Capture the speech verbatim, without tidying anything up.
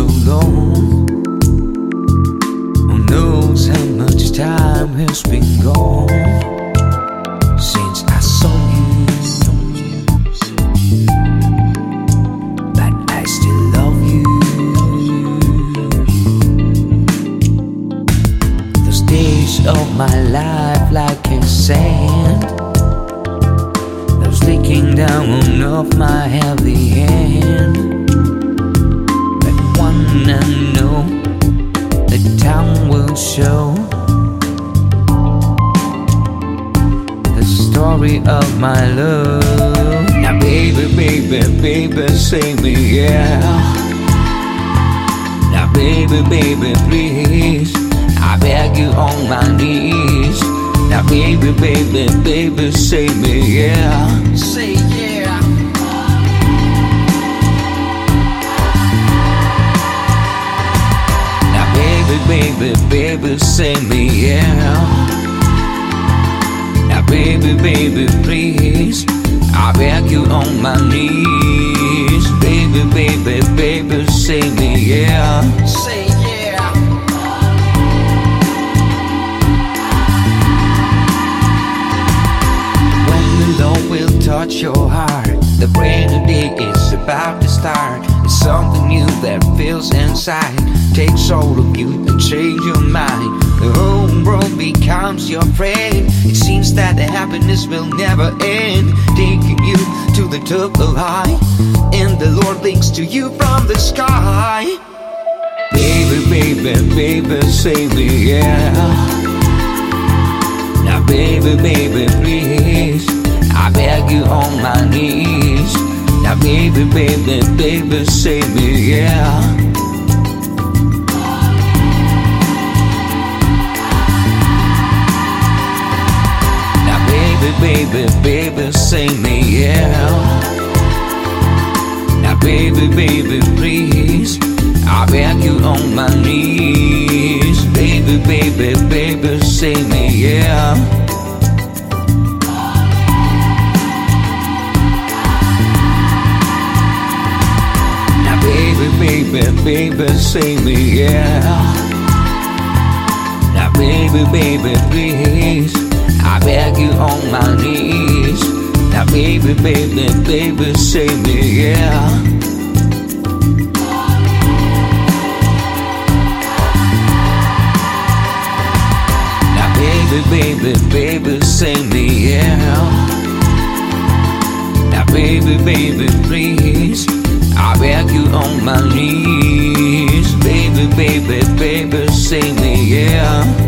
long. Who knows how much time has been gone since I saw you, but I still love you. Those days of my life like a sand, those leaking down off my heavy hand. But one I know, the time will show the story of my love. Now baby, baby, baby, say me yeah. Now baby, baby, please, I beg you on my knees. Now baby, baby, baby, say me yeah. Say yeah. Now baby, baby, baby, say me yeah. Now baby, baby, please, I beg you on my knees. Baby, baby, baby, say me yeah. Say yeah. Love will touch your heart. The brand new day is about to start. It's something new that feels inside. Takes all of you and change your mind. The whole world becomes your friend. It seems that the happiness will never end. Taking you to the top of high, and the Lord links to you from the sky. Baby, baby, baby, say me yeah. Now baby, baby, please, I beg you on my knees. Now baby, baby, baby, say me yeah. Now baby, baby, baby, say me yeah. Now baby, baby, please, I beg you on my knees. Baby, baby, baby, say me yeah. Baby, baby, say me yeah. Now baby, baby, please, I beg you on my knees. Now baby, baby, baby, say me yeah. Now baby, baby, baby, say me yeah. Now baby, baby, please, I beg you on my knees. Baby, baby, baby, say me yeah.